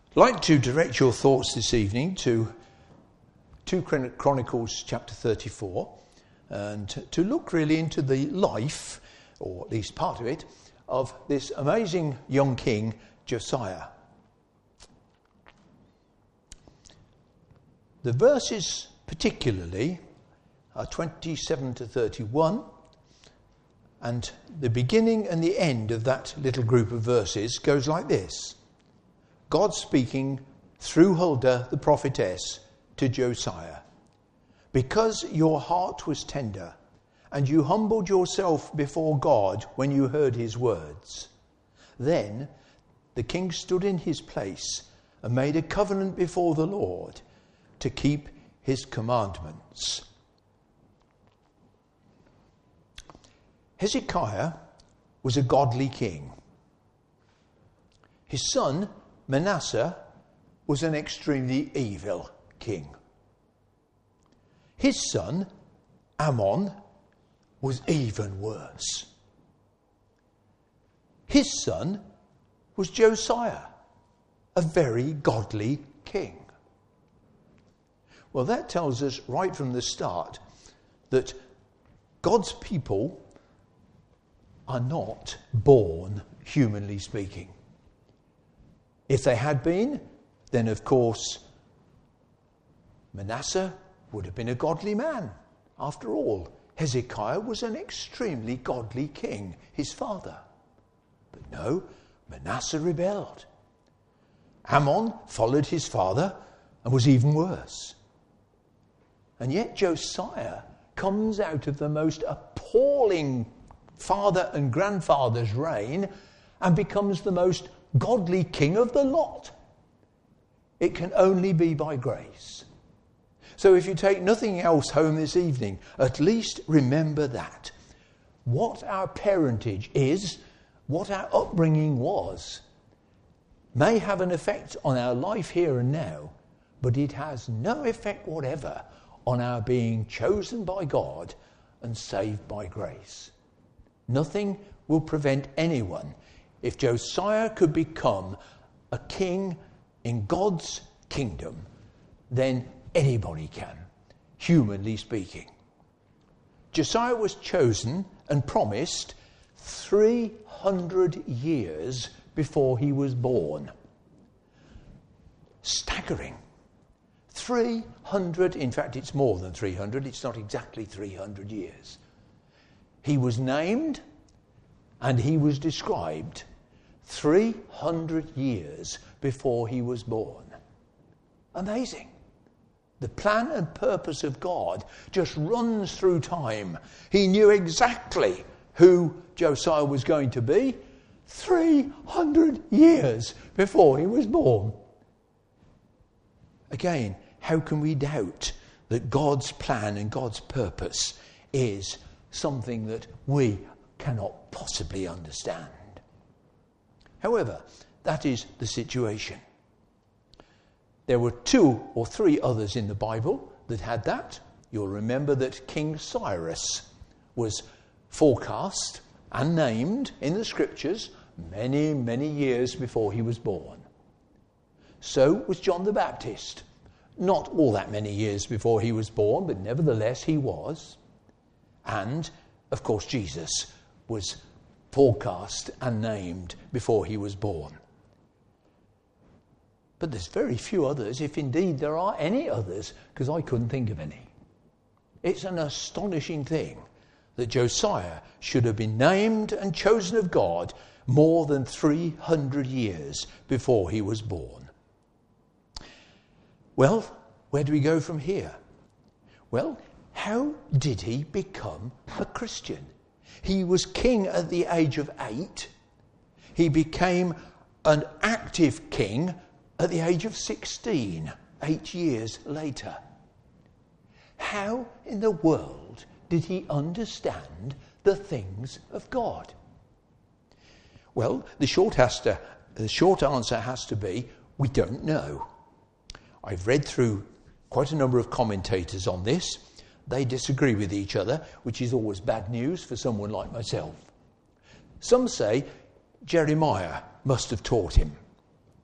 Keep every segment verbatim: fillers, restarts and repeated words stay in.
I'd like to direct your thoughts this evening to two Chronicles chapter thirty-four and to look really into the life, or at least part of it, of this amazing young king, Josiah. The verses particularly are twenty-seven to thirty-one, and the beginning and the end of that little group of verses goes like this. God speaking through Huldah the prophetess to Josiah. Because your heart was tender, and you humbled yourself before God when you heard his words. Then the king stood in his place and made a covenant before the Lord to keep his commandments. Hezekiah was a godly king. His son Manasseh was an extremely evil king. His son Amon was even worse. His son was Josiah, a very godly king. Well, that tells us right from the start that God's people are not born, humanly speaking. If they had been, then of course Manasseh would have been a godly man. After all, Hezekiah was an extremely godly king, his father. But no, Manasseh rebelled. Amon followed his father and was even worse. And yet Josiah comes out of the most appalling father and grandfather's reign and becomes the most godly king of the lot. It can only be by grace. So if you take nothing else home this evening, at least remember that. What our parentage is, what our upbringing was, may have an effect on our life here and now, but it has no effect whatever on our being chosen by God and saved by grace. Nothing will prevent anyone. If Josiah could become a king in God's kingdom, then anybody can, humanly speaking. Josiah was chosen and promised three hundred years before he was born. Staggering. three hundred, in fact it's more than three hundred, it's not exactly three hundred years. He was named and he was described three hundred years before he was born. Amazing. The plan and purpose of God just runs through time. He knew exactly who Josiah was going to be three hundred years before he was born. Again, how can we doubt that God's plan and God's purpose is something that we cannot possibly understand? However, that is the situation. There were two or three others in the Bible that had that. You'll remember that King Cyrus was forecast and named in the scriptures many, many years before he was born. So was John the Baptist. Not all that many years before he was born, but nevertheless he was. And, of course, Jesus was forecast and named before he was born. But there's very few others, if indeed there are any others, because I couldn't think of any. It's an astonishing thing that Josiah should have been named and chosen of God more than three hundred years before he was born. Well, where do we go from here? Well, how did he become a Christian? He was king at the age of eight. He became an active king at the age of sixteen, eight years later. How in the world did he understand the things of God? Well, the short, has to, the short answer has to be, we don't know. I've read through quite a number of commentators on this. They disagree with each other, which is always bad news for someone like myself. Some say Jeremiah must have taught him.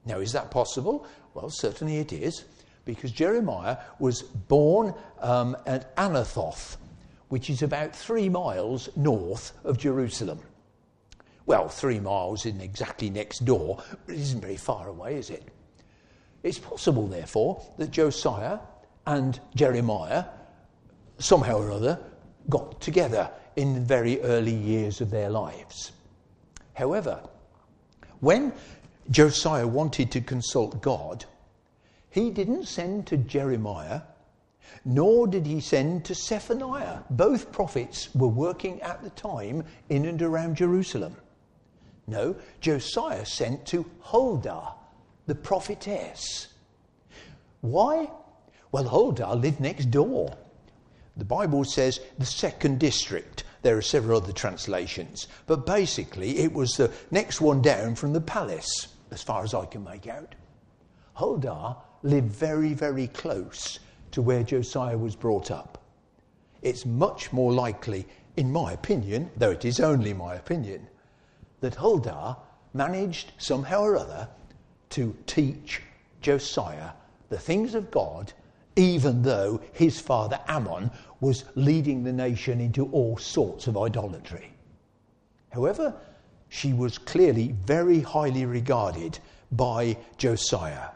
Now, is that possible? Well, certainly it is, because Jeremiah was born um, at Anathoth, which is about three miles north of Jerusalem. Well, three miles isn't exactly next door, but it isn't very far away, is it? It's possible, therefore, that Josiah and Jeremiah, somehow or other, got together in the very early years of their lives. However, when Josiah wanted to consult God, he didn't send to Jeremiah, nor did he send to Zephaniah. Both prophets were working at the time in and around Jerusalem. No, Josiah sent to Huldah, the prophetess. Why? Well, Huldah lived next door. The Bible says the second district. There are several other translations. But basically, it was the next one down from the palace, as far as I can make out. Huldah lived very, very close to where Josiah was brought up. It's much more likely, in my opinion, though it is only my opinion, that Huldah managed somehow or other to teach Josiah the things of God, even though his father Ammon was leading the nation into all sorts of idolatry. However, she was clearly very highly regarded by Josiah.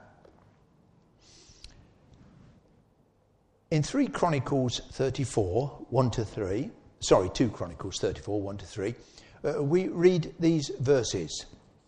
In three Chronicles thirty-four, one to three, sorry, two Chronicles thirty-four, one to three, uh, we read these verses.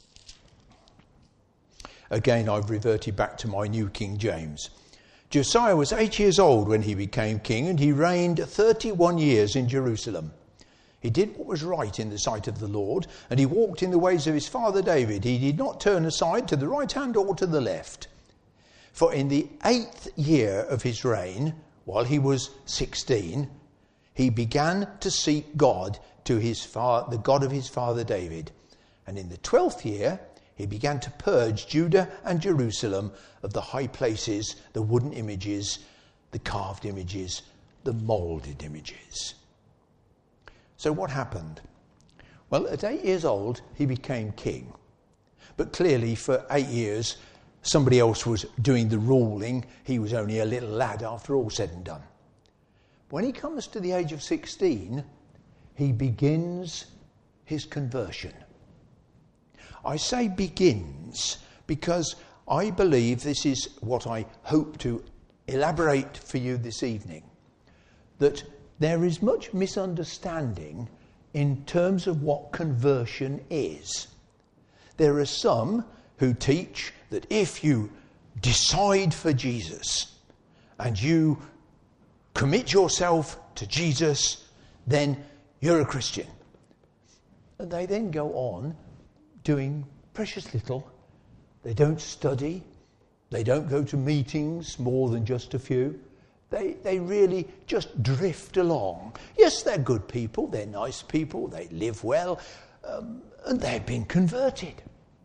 Again, I've reverted back to my New King James. Josiah was eight years old when he became king, and he reigned thirty-one years in Jerusalem. He did what was right in the sight of the Lord, and he walked in the ways of his father David. He did not turn aside to the right hand or to the left. For in the eighth year of his reign, while he was sixteen, he began to seek God to his fa- the God of his father David. And in the twelfth year, he began to purge Judah and Jerusalem of the high places, the wooden images, the carved images, the moulded images. So what happened? Well, at eight years old, he became king. But clearly, for eight years, somebody else was doing the ruling. He was only a little lad after all said and done. When he comes to the age of sixteen, he begins his conversion. I say begins because I believe this is what I hope to elaborate for you this evening, that there is much misunderstanding in terms of what conversion is. There are some who teach that if you decide for Jesus and you commit yourself to Jesus, then you're a Christian. And they then go on doing precious little. They don't study. They don't go to meetings, more than just a few. They they really just drift along. Yes, they're good people. They're nice people. They live well. Um, and they've been converted.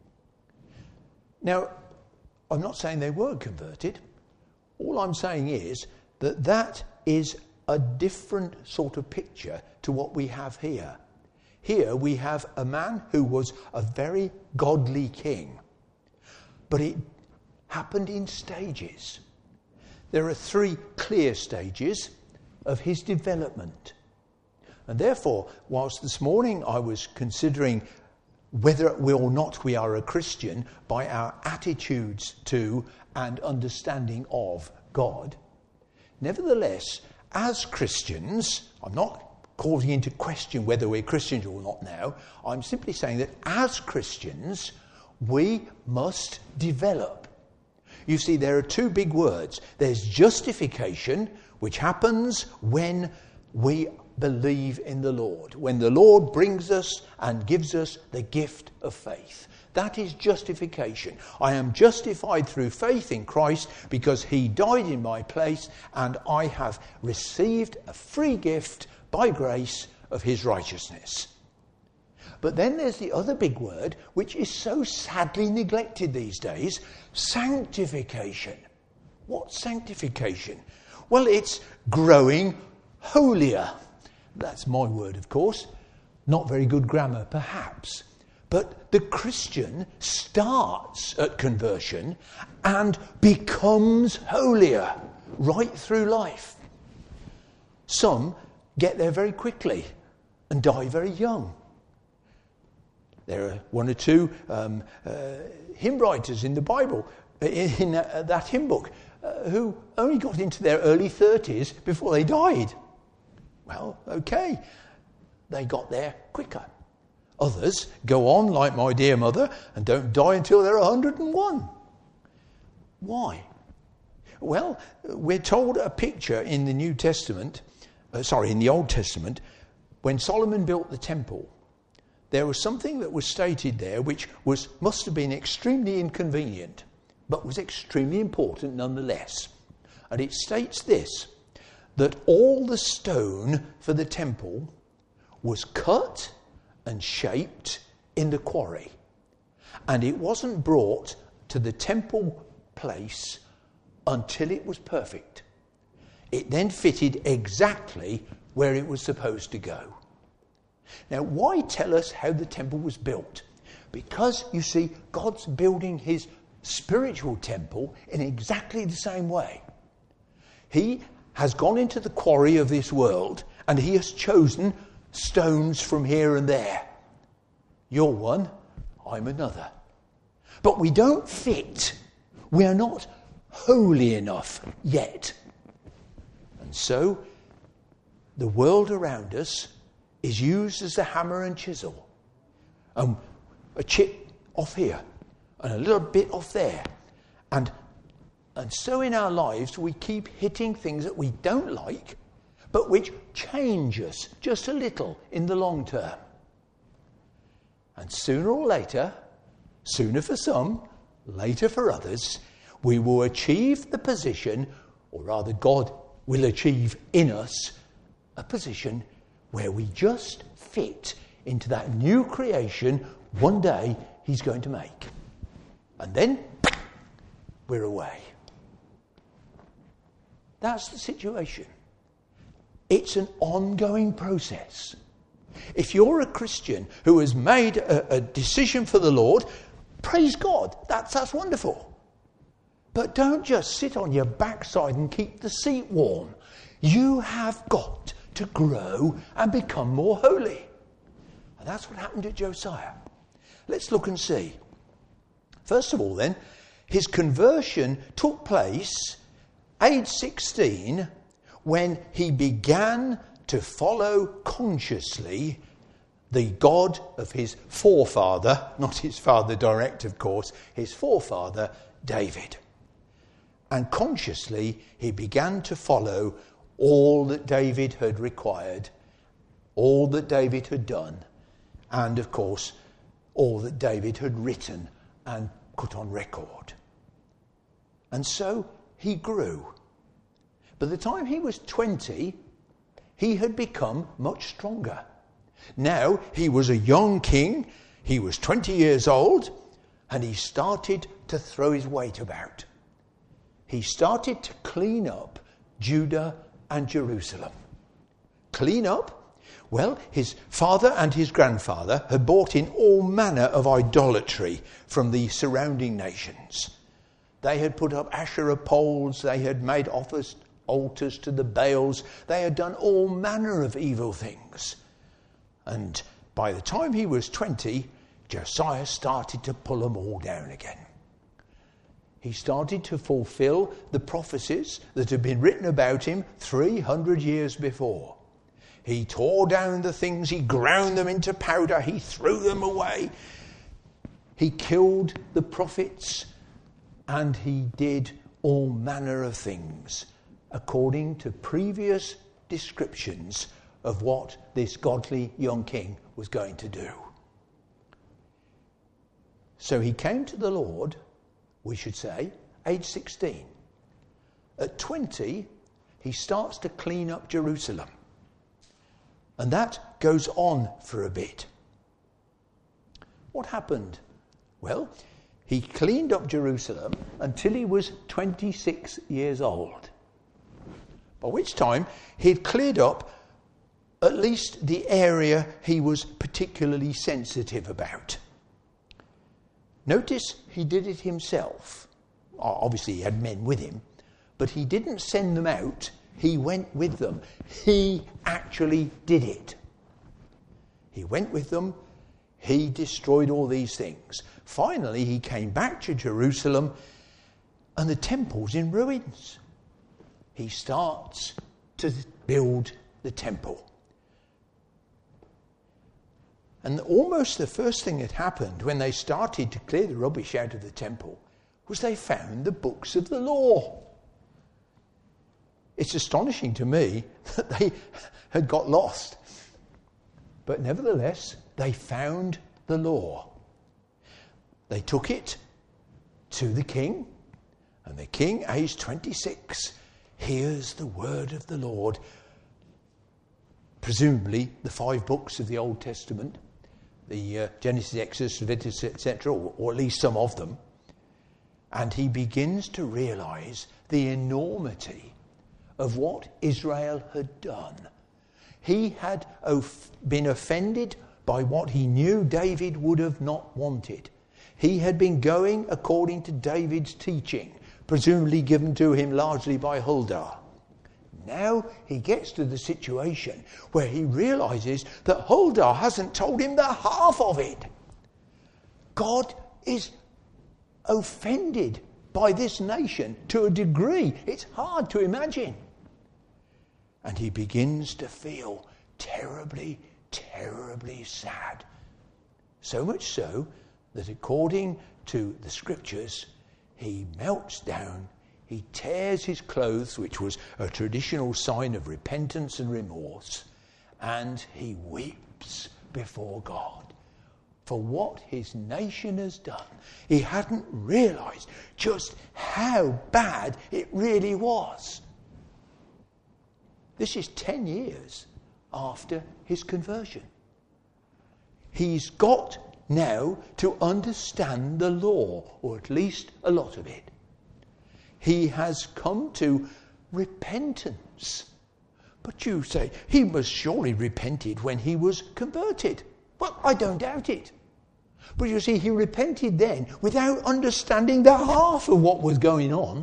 Now, I'm not saying they weren't converted. All I'm saying is that that is a different sort of picture to what we have here. Here we have a man who was a very godly king. But it happened in stages. There are three clear stages of his development. And therefore, whilst this morning I was considering whether we or not we are a Christian by our attitudes to and understanding of God, nevertheless, as Christians, I'm not calling into question whether we're Christians or not now. I'm simply saying that as Christians, we must develop. You see, there are two big words. There's justification, which happens when we believe in the Lord, when the Lord brings us and gives us the gift of faith. That is justification. I am justified through faith in Christ because he died in my place, and I have received a free gift by grace of his righteousness. But then there's the other big word, which is so sadly neglected these days, sanctification. What's sanctification? Well, it's growing holier. That's my word, of course. Not very good grammar, perhaps. But the Christian starts at conversion and becomes holier right through life. Some get there very quickly and die very young. There are one or two um, uh, hymn writers in the Bible, in, in uh, that hymn book, uh, who only got into their early thirties before they died. Well, okay, they got there quicker. Others go on, like my dear mother, and don't die until they're one hundred and one. Why? Well, we're told a picture in the New Testament, uh, sorry, in the Old Testament, when Solomon built the temple. There was something that was stated there which was must have been extremely inconvenient, but was extremely important nonetheless. And it states this, that all the stone for the temple was cut and shaped in the quarry. And it wasn't brought to the temple place until it was perfect. It then fitted exactly where it was supposed to go. Now, why tell us how the temple was built? Because, you see, God's building his spiritual temple in exactly the same way. He has gone into the quarry of this world and he has chosen stones from here and there. You're one, I'm another. But we don't fit. We are not holy enough yet. And so, the world around us is used as a hammer and chisel. Um, a chip off here and a little bit off there. And, and so in our lives we keep hitting things that we don't like, but which change us just a little in the long term. And sooner or later, sooner for some, later for others, we will achieve the position, or rather God will achieve in us, a position where we just fit into that new creation one day he's going to make. And then we're away. That's the situation. It's an ongoing process. If you're a Christian who has made a, a decision for the Lord, praise God, that's, that's wonderful. But don't just sit on your backside and keep the seat warm. You have got to grow and become more holy. And that's what happened to Josiah. Let's look and see. First of all then, his conversion took place age sixteen when he began to follow consciously the God of his forefather, not his father direct of course, his forefather David. And consciously he began to follow all that David had required, all that David had done, and of course, all that David had written and put on record. And so he grew. By the time he was twenty, he had become much stronger. Now he was a young king, he was twenty years old, and he started to throw his weight about. He started to clean up Judah and Jerusalem. Clean up? Well, his father and his grandfather had brought in all manner of idolatry from the surrounding nations. They had put up Asherah poles, they had made offers, altars to the Baals, they had done all manner of evil things. And by the time he was twenty, Josiah started to pull them all down again. He started to fulfill the prophecies that had been written about him three hundred years before. He tore down the things, he ground them into powder, he threw them away. He killed the prophets and he did all manner of things according to previous descriptions of what this godly young king was going to do. So he came to the Lord, we should say, age sixteen. At twenty, he starts to clean up Jerusalem. And that goes on for a bit. What happened? Well, he cleaned up Jerusalem until he was twenty-six years old. By which time he'd cleared up at least the area he was particularly sensitive about. Notice he did it himself. Obviously he had men with him, but he didn't send them out. He went with them. He actually did it. He went with them. He destroyed all these things. Finally, he came back to Jerusalem and the temple's in ruins. He starts to build the temple. And almost the first thing that happened when they started to clear the rubbish out of the temple was they found the books of the law. It's astonishing to me that they had got lost. But nevertheless, they found the law. They took it to the king, and the king, aged twenty-six, hears the word of the Lord. Presumably the five books of the Old Testament, the uh, Genesis, Exodus, Leviticus, et cetera, or, or at least some of them. And he begins to realise the enormity of what Israel had done. He had of, been offended by what he knew David would have not wanted. He had been going according to David's teaching, presumably given to him largely by Huldah. Now he gets to the situation where he realises that Huldah hasn't told him the half of it. God is offended by this nation to a degree it's hard to imagine. And he begins to feel terribly, terribly sad. So much so that according to the scriptures, he melts down. He tears his clothes, which was a traditional sign of repentance and remorse, and he weeps before God for what his nation has done. He hadn't realised just how bad it really was. This is ten years after his conversion. He's got now to understand the law, or at least a lot of it. He has come to repentance. But you say, he must surely repented when he was converted. Well, I don't doubt it. But you see, he repented then without understanding the half of what was going on.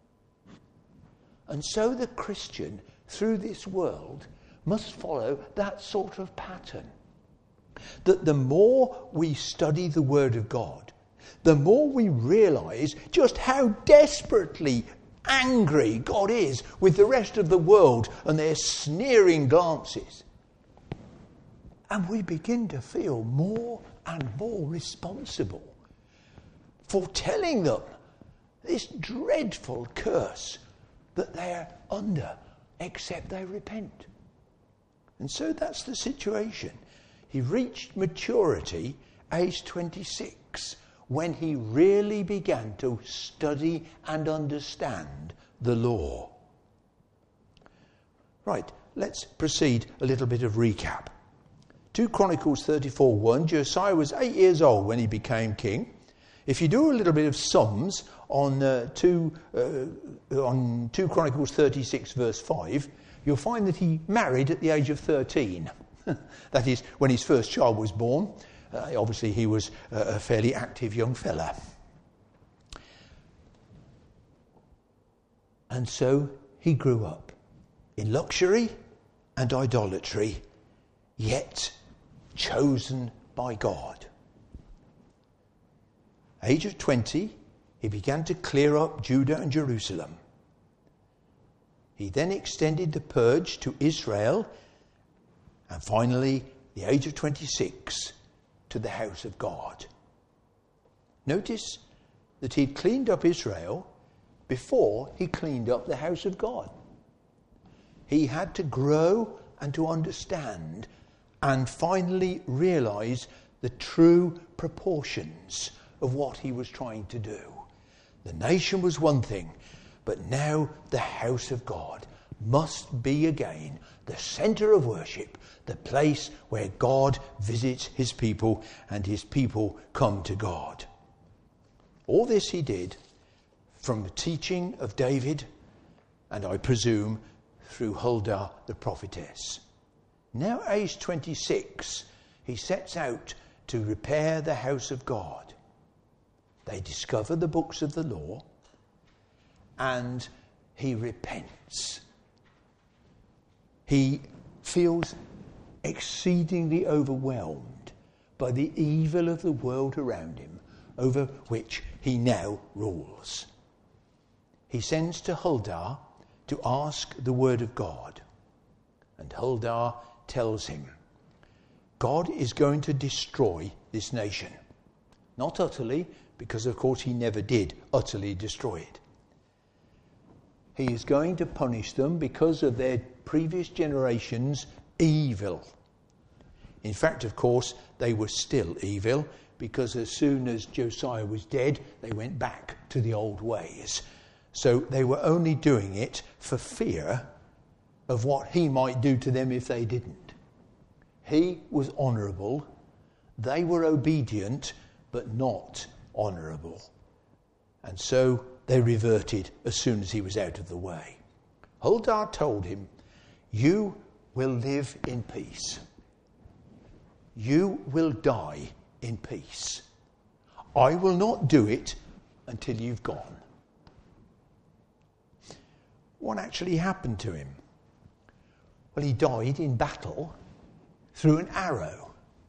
And so the Christian, through this world, must follow that sort of pattern. That the more we study the Word of God, the more we realise just how desperately angry God is with the rest of the world and their sneering glances. And we begin to feel more and more responsible for telling them this dreadful curse that they're under, except they repent. And so that's the situation. He reached maturity, age twenty-six, when he really began to study and understand the law. Right, let's proceed a little bit of recap. Second Chronicles thirty-four one, Josiah was eight years old when he became king. If you do a little bit of sums on uh, two, uh, on Second Chronicles thirty-six verse five, you'll find that he married at the age of thirteen. That is, when his first child was born. Uh, obviously, he was uh, a fairly active young fella. And so he grew up in luxury and idolatry, yet chosen by God. Age of twenty, he began to clear up Judah and Jerusalem. He then extended the purge to Israel, and finally, the age of twenty-six, to the house of God. Notice that he'd cleaned up Israel before he cleaned up the house of God. He had to grow and to understand and finally realise the true proportions of what he was trying to do. The nation was one thing, but now the house of God must be again the centre of worship, the place where God visits his people and his people come to God. All this he did from the teaching of David, and I presume through Huldah the prophetess. Now aged twenty-six, he sets out to repair the house of God. They discover the books of the law, and he repents. He feels exceedingly overwhelmed by the evil of the world around him, over which he now rules. He sends to Huldar to ask the word of God, and Huldar tells him, God is going to destroy this nation. Not utterly, because of course he never did utterly destroy it. He is going to punish them because of their previous generations' evil. In fact, of course, they were still evil, because as soon as Josiah was dead, they went back to the old ways. So they were only doing it for fear of what he might do to them if they didn't. He was honourable. They were obedient, but not honourable. And so they reverted as soon as he was out of the way. Huldar told him, you will live in peace. You will die in peace. I will not do it until you've gone. What actually happened to him? Well, he died in battle through an arrow.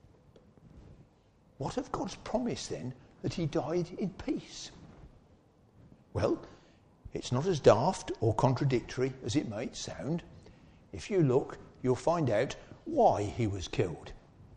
What of God's promise then that he died in peace? Well, it's not as daft or contradictory as it might sound. If you look, you'll find out why he was killed.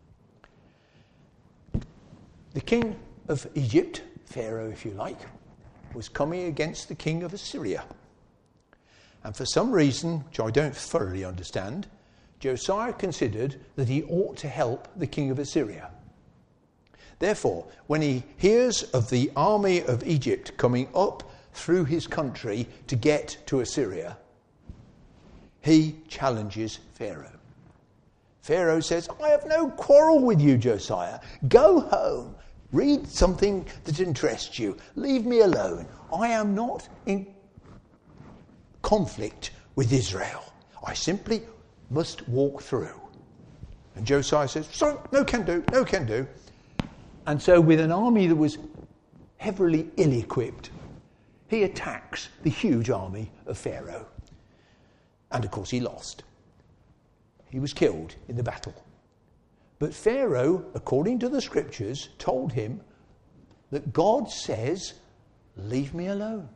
The king of Egypt, Pharaoh if you like, was coming against the king of Assyria. And for some reason, which I don't thoroughly understand, Josiah considered that he ought to help the king of Assyria. Therefore, when he hears of the army of Egypt coming up through his country to get to Assyria, he challenges Pharaoh. Pharaoh says, I have no quarrel with you, Josiah. Go home. Read something that interests you. Leave me alone. I am not in conflict with Israel. I simply must walk through. And Josiah says, sorry, no can do, no can do. And so with an army that was heavily ill-equipped, he attacks the huge army of Pharaoh. And of course he lost. He was killed in the battle. But Pharaoh, according to the scriptures, told him that God says, leave me alone.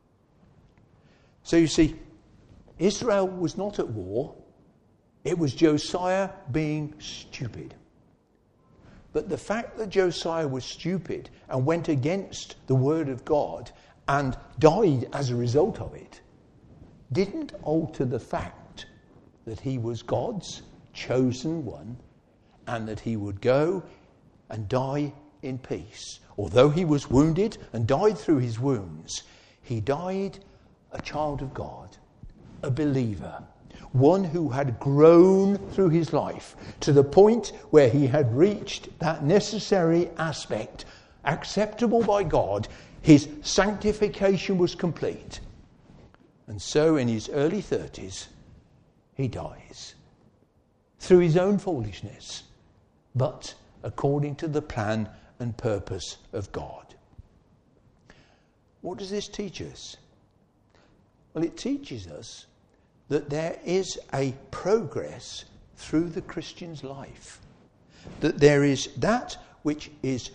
So you see, Israel was not at war. It was Josiah being stupid. But the fact that Josiah was stupid and went against the word of God and died as a result of it didn't alter the fact that he was God's chosen one and that he would go and die in peace. Although he was wounded and died through his wounds, he died a child of God, a believer, one who had grown through his life to the point where he had reached that necessary aspect, acceptable by God. His sanctification was complete. And so in his early thirties, he dies through his own foolishness, but according to the plan and purpose of God. What does this teach us? Well, it teaches us that there is a progress through the Christian's life. That there is that which is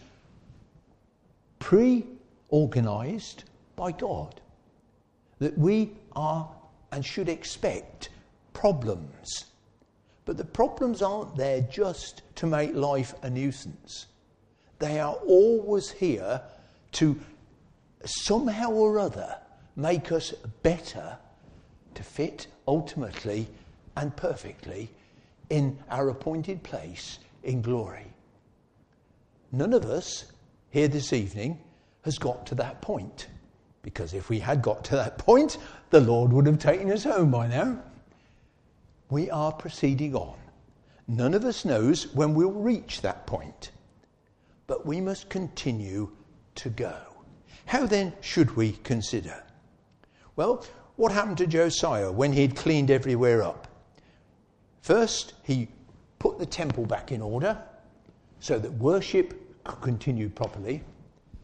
pre-organised by God. That we are and should expect problems. But the problems aren't there just to make life a nuisance. They are always here to somehow or other make us better to fit ultimately and perfectly in our appointed place in glory. None of us here this evening has got to that point, because if we had got to that point, the Lord would have taken us home by now. We are proceeding on. None of us knows when we'll reach that point, but we must continue to go. How then should we consider? Well, what happened to Josiah when he'd cleaned everywhere up? First, he put the temple back in order so that worship could continue properly.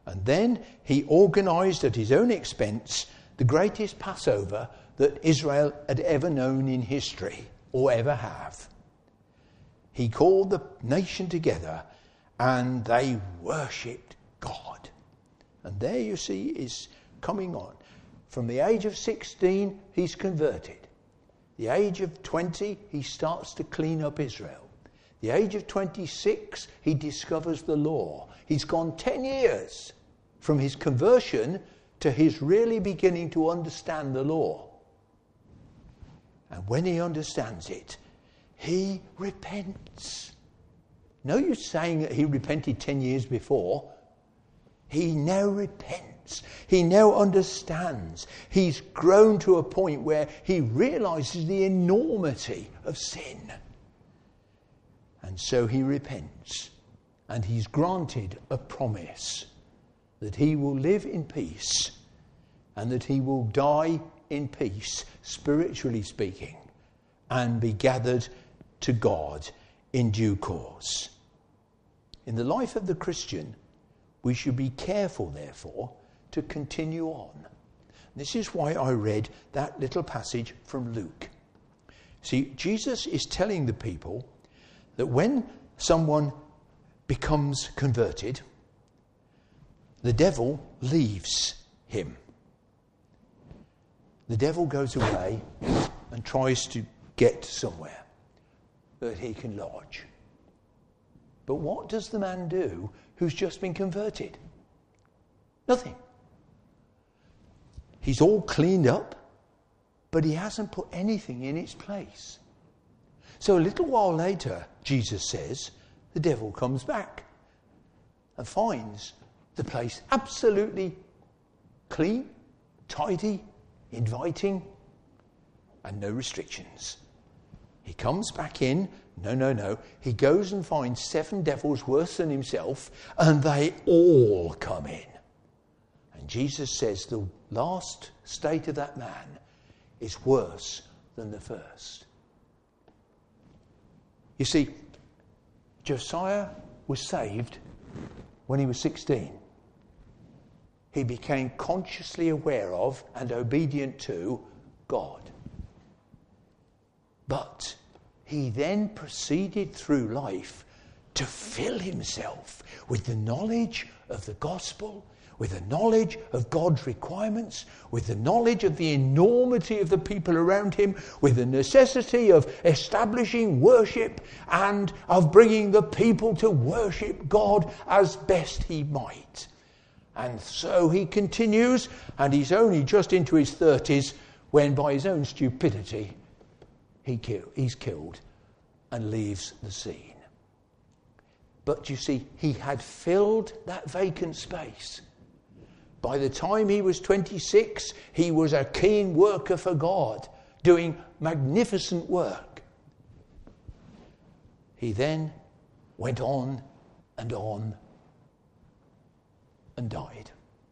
And then he organised at his own expense the greatest Passover that Israel had ever known in history, or ever have. He called the nation together and they worshipped God. And there you see is coming on. From the age of sixteen, he's converted. The age of twenty, he starts to clean up Israel. The age of twenty-six, he discovers the law. He's gone ten years from his conversion to his really beginning to understand the law. And when he understands it, he repents. No use saying that he repented ten years before. He now repents. He now understands. He's grown to a point where he realizes the enormity of sin. And so he repents. And he's granted a promise that he will live in peace and that he will die in peace, spiritually speaking, and be gathered to God in due course. In the life of the Christian, we should be careful, therefore, to continue on. This is why I read that little passage from Luke. See, Jesus is telling the people that when someone becomes converted, the devil leaves him. The devil goes away and tries to get somewhere that he can lodge. But what does the man do who's just been converted? Nothing. He's all cleaned up, but he hasn't put anything in its place. So a little while later, Jesus says, the devil comes back and finds the place absolutely clean, tidy, inviting, and no restrictions. He comes back in. No, no, no. He goes and finds seven devils worse than himself, and they all come in. And Jesus says the last state of that man is worse than the first. You see, Josiah was saved when he was sixteen. He became consciously aware of and obedient to God. But he then proceeded through life to fill himself with the knowledge of the gospel, with the knowledge of God's requirements, with the knowledge of the enormity of the people around him, with the necessity of establishing worship and of bringing the people to worship God as best he might. And so he continues, and he's only just into his thirties when by his own stupidity he kill, he's killed and leaves the scene. But you see, he had filled that vacant space. By the time he was twenty-six, he was a keen worker for God, doing magnificent work. He then went on and on and died.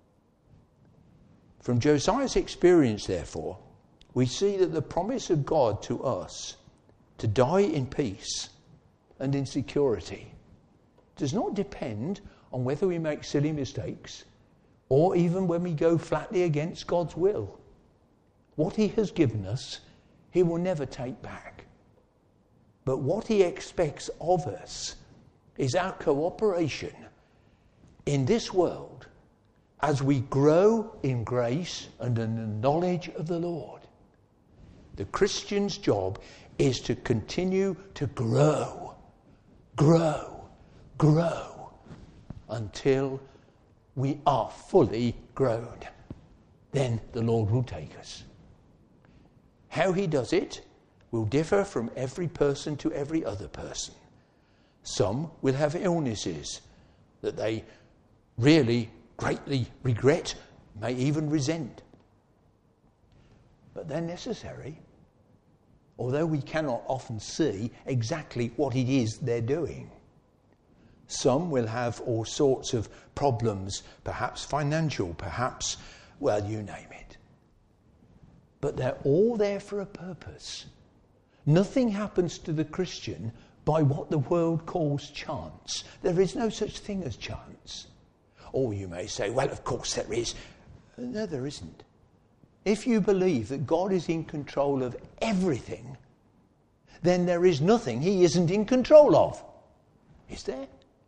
From Josiah's experience, therefore, we see that the promise of God to us to die in peace and in security does not depend on whether we make silly mistakes or even when we go flatly against God's will. What he has given us, he will never take back. But what he expects of us is our cooperation in this world as we grow in grace and in the knowledge of the Lord. The Christian's job is to continue to grow, grow, grow until we are fully grown. Then the Lord will take us. How he does it will differ from every person to every other person. Some will have illnesses that they really greatly regret, may even resent. But they're necessary, although we cannot often see exactly what it is they're doing. Some will have all sorts of problems, perhaps financial, perhaps, well, you name it. But they're all there for a purpose. Nothing happens to the Christian by what the world calls chance. There is no such thing as chance. Or you may say, well, of course there is. No, there isn't. If you believe that God is in control of everything, then there is nothing he isn't in control of. Is there?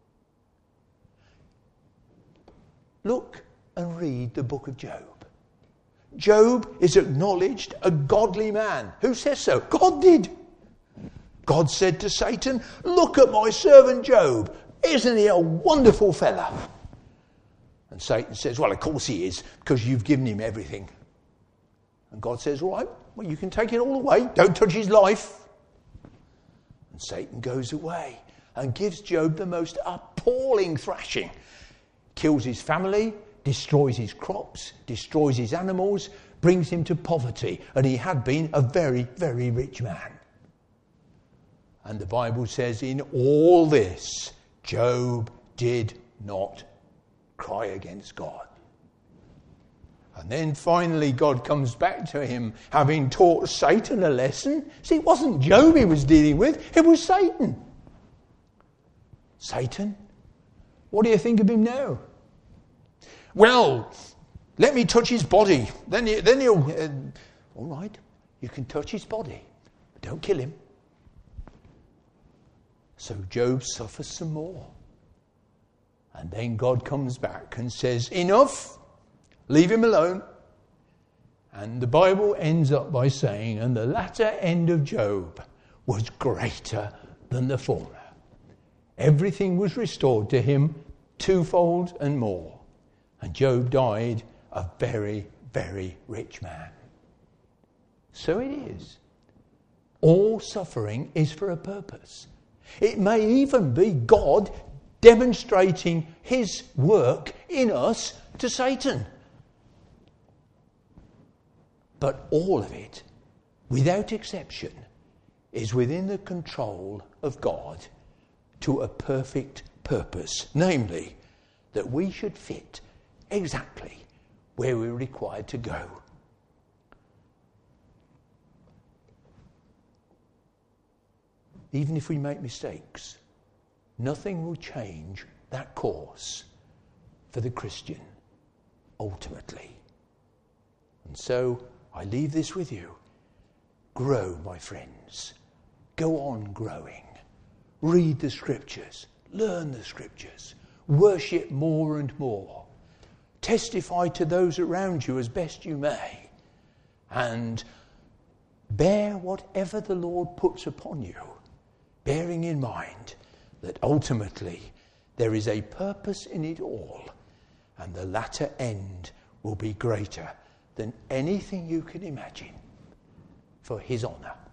Look and read the book of Job. Job is acknowledged a godly man. Who says so? God did. God said to Satan, look at my servant Job. Isn't he a wonderful fella? And Satan says, well, of course he is, because you've given him everything. And God says, all right, well, you can take it all away. Don't touch his life. And Satan goes away and gives Job the most appalling thrashing. Kills his family, destroys his crops, destroys his animals, brings him to poverty. And he had been a very, very rich man. And the Bible says in all this, Job did not cry against God. And then finally God comes back to him, having taught Satan a lesson. See, it wasn't Job he was dealing with, it was Satan. Satan, what do you think of him now? Well, let me touch his body. Then, he, then he'll... Uh, all right, you can touch his body, but don't kill him. So Job suffers some more. And then God comes back and says, enough, leave him alone. And the Bible ends up by saying, and the latter end of Job was greater than the former. Everything was restored to him twofold and more. And Job died a very, very rich man. So it is. All suffering is for a purpose. It may even be God demonstrating his work in us to Satan. But all of it, without exception, is within the control of God to a perfect purpose. Namely, that we should fit exactly where we're required to go. Even if we make mistakes, nothing will change that course for the Christian, ultimately. And so, I leave this with you. Grow, my friends. Go on growing. Read the Scriptures. Learn the Scriptures. Worship more and more. Testify to those around you as best you may. And bear whatever the Lord puts upon you, bearing in mind that ultimately there is a purpose in it all, and the latter end will be greater than anything you can imagine, for his honour